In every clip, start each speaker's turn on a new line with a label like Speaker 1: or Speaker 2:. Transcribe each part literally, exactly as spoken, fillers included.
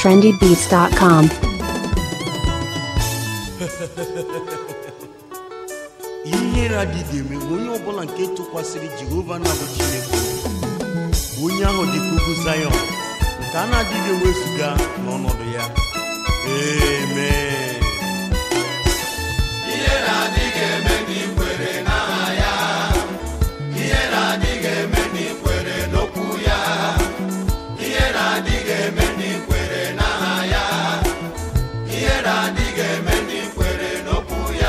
Speaker 1: trendy beats dot com.
Speaker 2: Ihere adịghị eme onye ọbụla nke tụkwasịrị Jehova na bụ Chineke onye ahụ dị ka ugwu Zion nke a na-adịghị ewezuga n'ọnọdụ ya. Amen.
Speaker 3: Ihere adịghị eme n'ikwere n'aha ya. Ihere adịghị eme n'ikwere n'okwu ya. Ihere adịghị eme n'ikwere n'aha ya. Ihere adịghị eme n'ikwere n'okwu ya.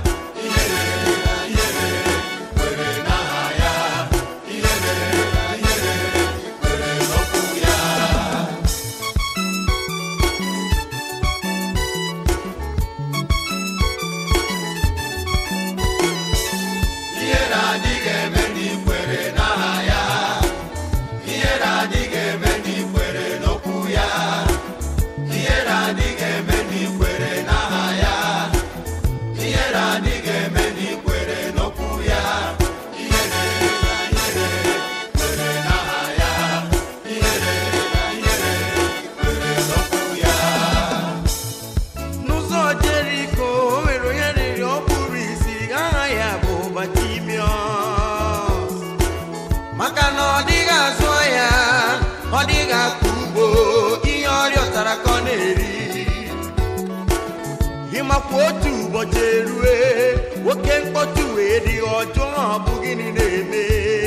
Speaker 2: Ịmakwa otu ụbọchị erue nwoke mkpọtụ wee dị ọjọọ ọ bụ gịnị na-eme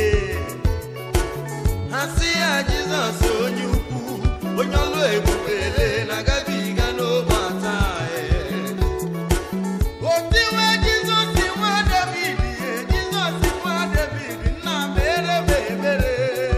Speaker 2: ha sị ya Jizọs onye ukwu onye ọlụ ebubele na-agabiga n'ogbe ata otiwe Jizọs nwa David Jizọs nwa David nna mere m ebere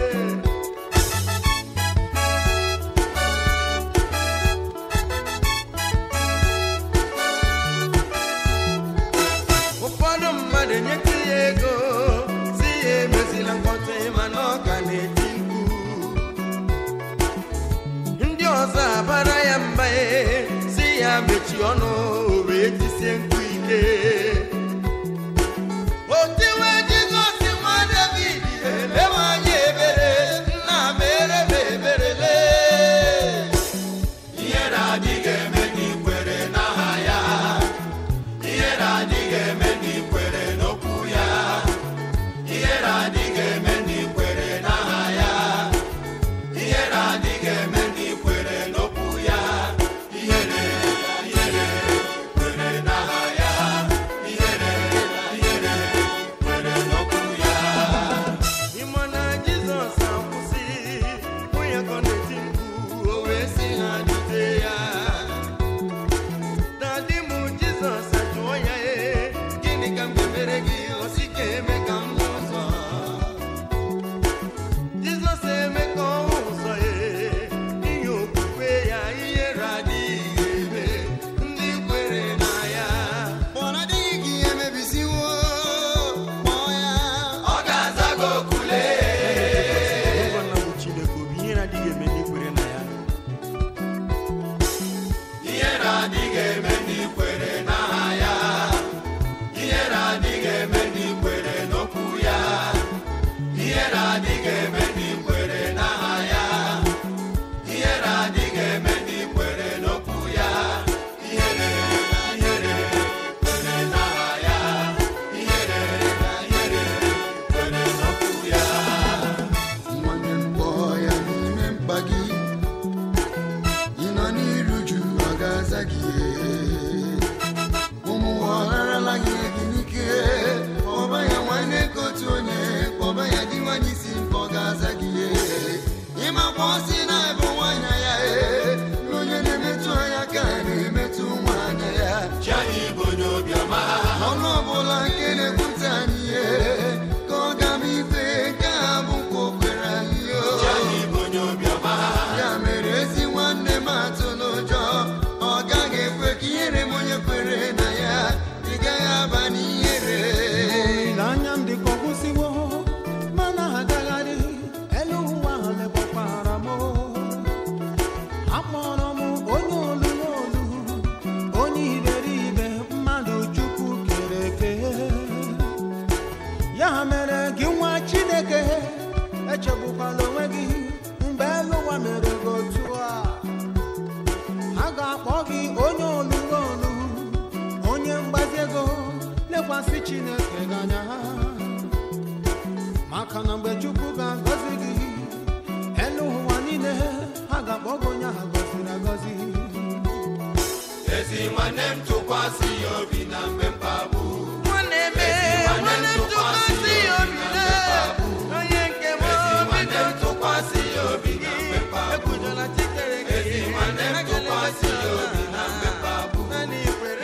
Speaker 2: mechi ọnụ wee tisie mkpu ike otiwe Jizọs nwa David elewe anya ebere nna mere m eberele
Speaker 3: Ihere adịghị eme n'ikwere n'aha ya. Ihere adịghị eme n'ikwere n'okwu ya. Ihere adịghị eme n'ikwere n'aha ya. Ihere adịghị eme n'ikwere n'okwu ya. Ihere ya mere gị nwa Chineke echegbukwana onwe gị mgbe elu ụwa mere gị otu a
Speaker 1: Chineke ganya maka na mgbe Chukwu ga-agọzi gị elu ụwa niile ha ga-akpọgo onye ha gọziri agọzi.
Speaker 3: Ezi nwanne m tụkwasị ya obi na mgbe mkpagbu.
Speaker 2: Nwanne m nwanne m tụkwasị ya obi na onye nke m
Speaker 3: Nwanne m tụkwasị ya obi na mgbe mkpagbu.
Speaker 2: ekwudola chikere gị
Speaker 3: Ezi nwanne m tụkwasị ya obi na mgbe mkpagbu.
Speaker 2: naanị ikwere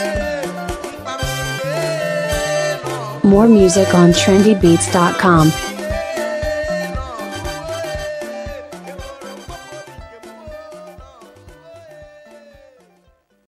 Speaker 4: More music on trendy beats dot com.